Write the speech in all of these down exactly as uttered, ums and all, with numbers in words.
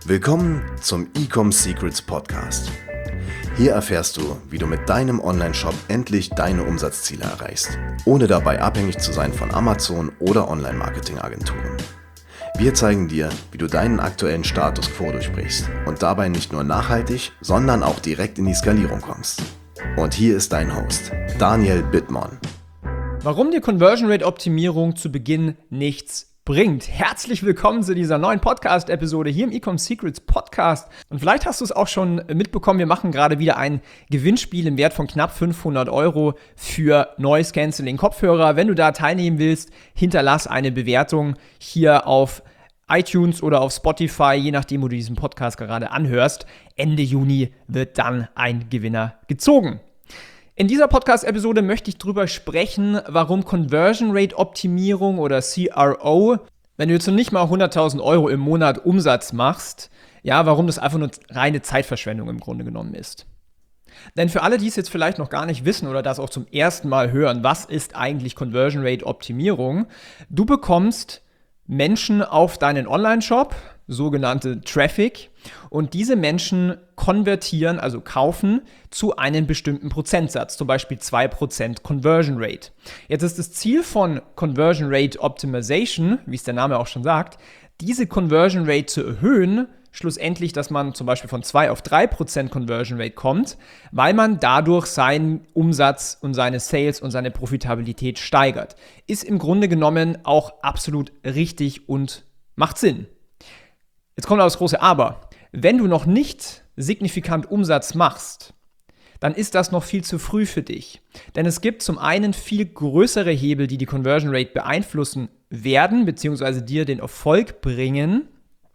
Willkommen zum E-Com Secrets Podcast. Hier erfährst du, wie du mit deinem Online-Shop endlich deine Umsatzziele erreichst, ohne dabei abhängig zu sein von Amazon oder Online-Marketing-Agenturen. Wir zeigen dir, wie du deinen aktuellen Status quo durchbrichst und dabei nicht nur nachhaltig, sondern auch direkt in die Skalierung kommst. Und hier ist dein Host, Daniel Bittmann. Warum dir Conversion Rate Optimierung zu Beginn nichts bringt. Herzlich willkommen zu dieser neuen Podcast-Episode hier im E-Com Secrets Podcast. Und vielleicht hast du es auch schon mitbekommen, wir machen gerade wieder ein Gewinnspiel im Wert von knapp fünfhundert Euro für Noise Cancelling Kopfhörer. Wenn du da teilnehmen willst, hinterlass eine Bewertung hier auf iTunes oder auf Spotify, je nachdem, wo du diesen Podcast gerade anhörst. Ende Juni wird dann ein Gewinner gezogen. In dieser Podcast-Episode möchte ich darüber sprechen, warum Conversion Rate Optimierung oder C R O, wenn du jetzt noch nicht mal hunderttausend Euro im Monat Umsatz machst, ja, warum das einfach nur reine Zeitverschwendung im Grunde genommen ist. Denn für alle, die es jetzt vielleicht noch gar nicht wissen oder das auch zum ersten Mal hören, was ist eigentlich Conversion Rate Optimierung? Du bekommst Menschen auf deinen Online-Shop, sogenannte Traffic, und diese Menschen konvertieren, also kaufen, zu einem bestimmten Prozentsatz, zum Beispiel zwei Prozent Conversion Rate. Jetzt ist das Ziel von Conversion Rate Optimization, wie es der Name auch schon sagt, diese Conversion Rate zu erhöhen, schlussendlich, dass man zum Beispiel von zwei auf drei Prozent Conversion Rate kommt, weil man dadurch seinen Umsatz und seine Sales und seine Profitabilität steigert. Ist im Grunde genommen auch absolut richtig und macht Sinn. Jetzt kommt aber das große Aber. Wenn du noch nicht signifikant Umsatz machst, dann ist das noch viel zu früh für dich. Denn es gibt zum einen viel größere Hebel, die die Conversion Rate beeinflussen werden, beziehungsweise dir den Erfolg bringen.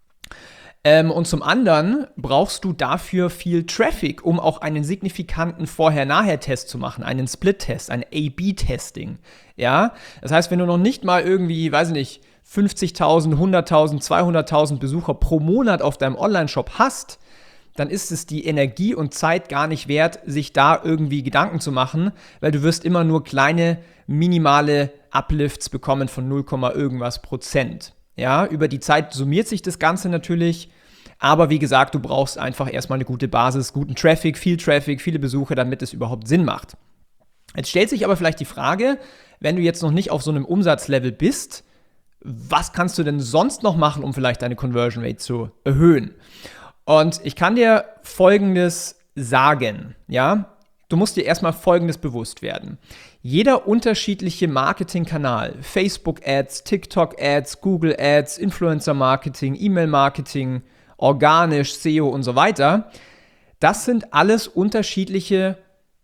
Ähm, und zum anderen brauchst du dafür viel Traffic, um auch einen signifikanten Vorher-Nachher-Test zu machen, einen Split-Test, ein A B Testing. Ja? Das heißt, wenn du noch nicht mal irgendwie, weiß ich nicht, fünfzigtausend, hunderttausend, zweihunderttausend Besucher pro Monat auf deinem Online-Shop hast, dann ist es die Energie und Zeit gar nicht wert, sich da irgendwie Gedanken zu machen, weil du wirst immer nur kleine, minimale Uplifts bekommen von null, irgendwas Prozent. Ja, über die Zeit summiert sich das Ganze natürlich, aber wie gesagt, du brauchst einfach erstmal eine gute Basis, guten Traffic, viel Traffic, viele Besucher, damit es überhaupt Sinn macht. Jetzt stellt sich aber vielleicht die Frage, wenn du jetzt noch nicht auf so einem Umsatzlevel bist, was kannst du denn sonst noch machen, um vielleicht deine Conversion Rate zu erhöhen? Und ich kann dir Folgendes sagen, ja? Du musst dir erstmal Folgendes bewusst werden. Jeder unterschiedliche Marketingkanal, Facebook-Ads, TikTok-Ads, Google-Ads, Influencer-Marketing, E-Mail-Marketing, organisch, S E O und so weiter, das sind alles unterschiedliche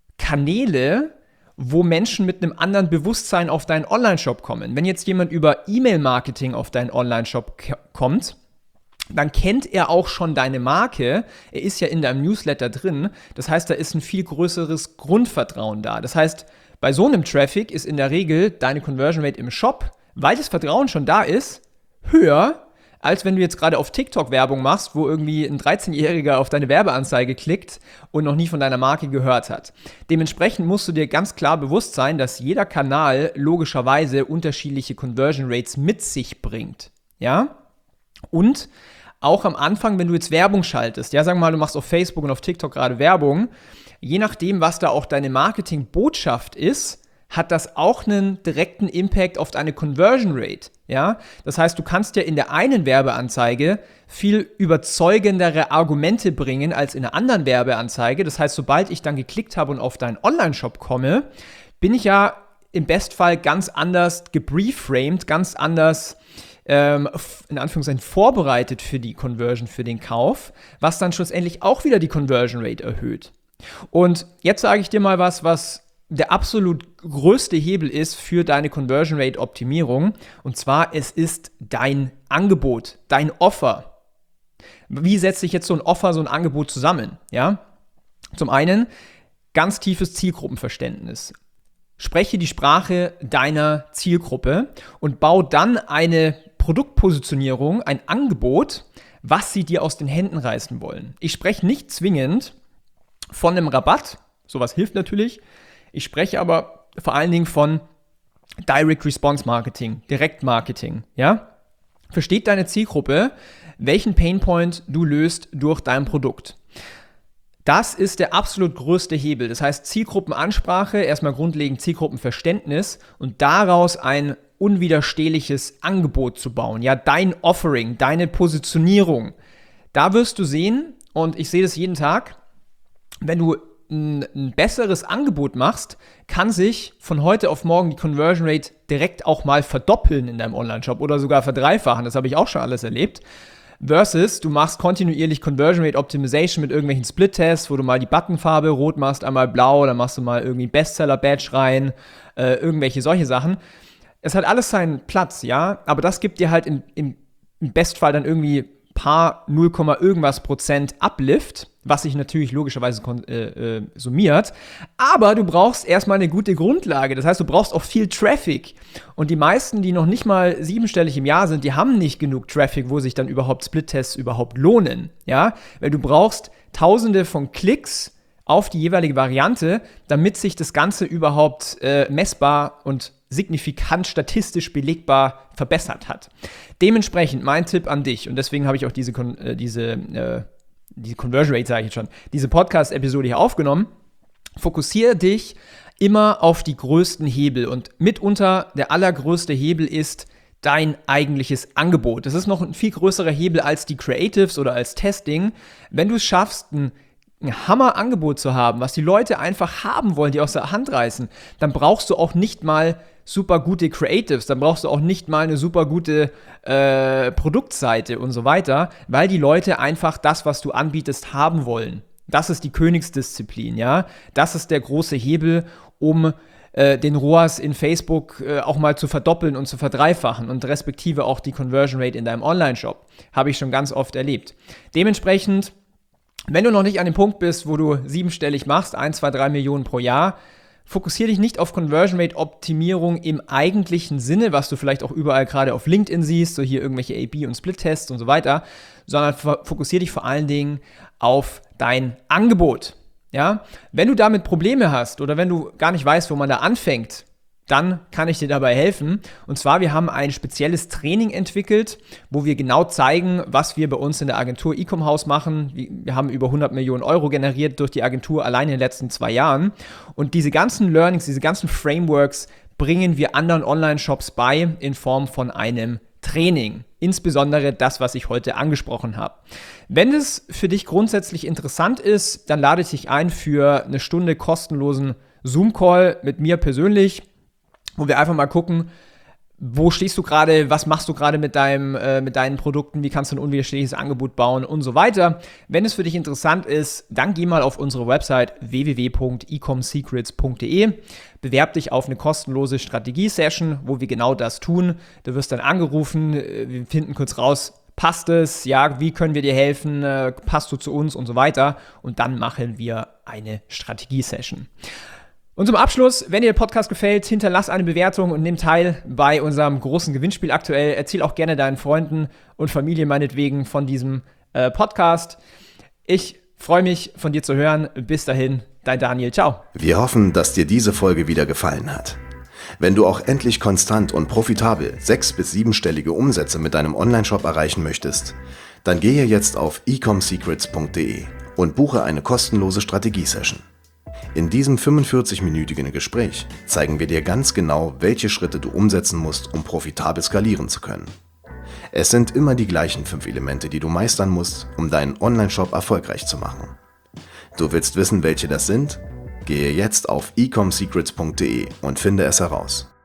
Kanäle, wo Menschen mit einem anderen Bewusstsein auf deinen Online-Shop kommen. Wenn jetzt jemand über E-Mail-Marketing auf deinen Online-Shop k- kommt, dann kennt er auch schon deine Marke. Er ist ja in deinem Newsletter drin. Das heißt, da ist ein viel größeres Grundvertrauen da. Das heißt, bei so einem Traffic ist in der Regel deine Conversion Rate im Shop, weil das Vertrauen schon da ist, höher, als wenn du jetzt gerade auf TikTok Werbung machst, wo irgendwie ein dreizehnjähriger auf deine Werbeanzeige klickt und noch nie von deiner Marke gehört hat. Dementsprechend musst du dir ganz klar bewusst sein, dass jeder Kanal logischerweise unterschiedliche Conversion Rates mit sich bringt. Ja? Und auch am Anfang, wenn du jetzt Werbung schaltest, ja, sagen wir mal, du machst auf Facebook und auf TikTok gerade Werbung, je nachdem, was da auch deine Marketingbotschaft ist, hat das auch einen direkten Impact auf deine Conversion Rate. Ja? Das heißt, du kannst ja in der einen Werbeanzeige viel überzeugendere Argumente bringen als in einer anderen Werbeanzeige. Das heißt, sobald ich dann geklickt habe und auf deinen Online-Shop komme, bin ich ja im Bestfall ganz anders gebrieframed, ganz anders ähm, in Anführungszeichen vorbereitet für die Conversion, für den Kauf, was dann schlussendlich auch wieder die Conversion Rate erhöht. Und jetzt sage ich dir mal was, was der absolut größte Hebel ist für deine Conversion Rate Optimierung. Und zwar, es ist dein Angebot, dein Offer. Wie setzt sich jetzt so ein Offer, so ein Angebot zusammen? Ja? Zum einen, ganz tiefes Zielgruppenverständnis. Spreche die Sprache deiner Zielgruppe und bau dann eine Produktpositionierung, ein Angebot, was sie dir aus den Händen reißen wollen. Ich spreche nicht zwingend von einem Rabatt, sowas hilft natürlich. Ich spreche aber vor allen Dingen von Direct Response Marketing, Direktmarketing, ja? Versteht deine Zielgruppe, welchen Painpoint du löst durch dein Produkt. Das ist der absolut größte Hebel. Das heißt Zielgruppenansprache, erstmal grundlegend Zielgruppenverständnis und daraus ein unwiderstehliches Angebot zu bauen. Ja, dein Offering, deine Positionierung. Da wirst du sehen, und ich sehe das jeden Tag, wenn du ein, ein besseres Angebot machst, kann sich von heute auf morgen die Conversion Rate direkt auch mal verdoppeln in deinem Online-Shop oder sogar verdreifachen. Das habe ich auch schon alles erlebt. Versus, du machst kontinuierlich Conversion Rate Optimization mit irgendwelchen Split-Tests, wo du mal die Buttonfarbe rot machst, einmal blau, dann machst du mal irgendwie Bestseller-Badge rein, äh, irgendwelche solche Sachen. Es hat alles seinen Platz, ja, aber das gibt dir halt im, im, im Bestfall dann irgendwie paar null, irgendwas Prozent Uplift, was sich natürlich logischerweise äh, äh, summiert, aber du brauchst erstmal eine gute Grundlage, das heißt, du brauchst auch viel Traffic und die meisten, die noch nicht mal siebenstellig im Jahr sind, die haben nicht genug Traffic, wo sich dann überhaupt Split-Tests überhaupt lohnen, ja, weil du brauchst tausende von Klicks auf die jeweilige Variante, damit sich das Ganze überhaupt äh, messbar und signifikant statistisch belegbar verbessert hat. Dementsprechend mein Tipp an dich, und deswegen habe ich auch diese, äh, diese, äh, diese Conversion Rate, sage ich jetzt schon, diese Podcast-Episode hier aufgenommen, fokussiere dich immer auf die größten Hebel und mitunter der allergrößte Hebel ist dein eigentliches Angebot. Das ist noch ein viel größerer Hebel als die Creatives oder als Testing. Wenn du es schaffst, ein ein Hammer-Angebot zu haben, was die Leute einfach haben wollen, die aus der Hand reißen, dann brauchst du auch nicht mal super gute Creatives, dann brauchst du auch nicht mal eine super gute äh, Produktseite und so weiter, weil die Leute einfach das, was du anbietest, haben wollen. Das ist die Königsdisziplin, ja. Das ist der große Hebel, um äh, den R O A S in Facebook äh, auch mal zu verdoppeln und zu verdreifachen und respektive auch die Conversion Rate in deinem Online-Shop. Habe ich schon ganz oft erlebt. Dementsprechend, wenn du noch nicht an dem Punkt bist, wo du siebenstellig machst, eins, zwei, drei Millionen pro Jahr, fokussiere dich nicht auf Conversion Rate Optimierung im eigentlichen Sinne, was du vielleicht auch überall gerade auf LinkedIn siehst, so hier irgendwelche A B und Split-Tests und so weiter, sondern fokussiere dich vor allen Dingen auf dein Angebot. Ja? Wenn du damit Probleme hast oder wenn du gar nicht weißt, wo man da anfängt, dann kann ich dir dabei helfen. Und zwar, wir haben ein spezielles Training entwickelt, wo wir genau zeigen, was wir bei uns in der Agentur Ecom House machen. Wir haben über hundert Millionen Euro generiert durch die Agentur allein in den letzten zwei Jahren. Und diese ganzen Learnings, diese ganzen Frameworks bringen wir anderen Online-Shops bei in Form von einem Training. Insbesondere das, was ich heute angesprochen habe. Wenn es für dich grundsätzlich interessant ist, dann lade ich dich ein für eine Stunde kostenlosen Zoom-Call mit mir persönlich, wo wir einfach mal gucken, wo stehst du gerade, was machst du gerade mit deinem, äh, mit deinen Produkten, wie kannst du ein unwiderstehliches Angebot bauen und so weiter. Wenn es für dich interessant ist, dann geh mal auf unsere Website w w w punkt ecomsecrets punkt d e, bewerb dich auf eine kostenlose Strategie-Session, wo wir genau das tun. Du wirst dann angerufen, wir finden kurz raus, passt es, ja, wie können wir dir helfen, äh, passt du zu uns und so weiter, und dann machen wir eine Strategie-Session. Und zum Abschluss, wenn dir der Podcast gefällt, hinterlass eine Bewertung und nimm teil bei unserem großen Gewinnspiel aktuell. Erzähl auch gerne deinen Freunden und Familie meinetwegen von diesem äh, Podcast. Ich freue mich, von dir zu hören. Bis dahin, dein Daniel. Ciao. Wir hoffen, dass dir diese Folge wieder gefallen hat. Wenn du auch endlich konstant und profitabel sechs- bis siebenstellige Umsätze mit deinem Onlineshop erreichen möchtest, dann gehe jetzt auf ecomsecrets punkt d e und buche eine kostenlose Strategie-Session. In diesem fünfundvierzig-minütigen Gespräch zeigen wir dir ganz genau, welche Schritte du umsetzen musst, um profitabel skalieren zu können. Es sind immer die gleichen fünf Elemente, die du meistern musst, um deinen Onlineshop erfolgreich zu machen. Du willst wissen, welche das sind? Gehe jetzt auf ecomsecrets punkt d e und finde es heraus.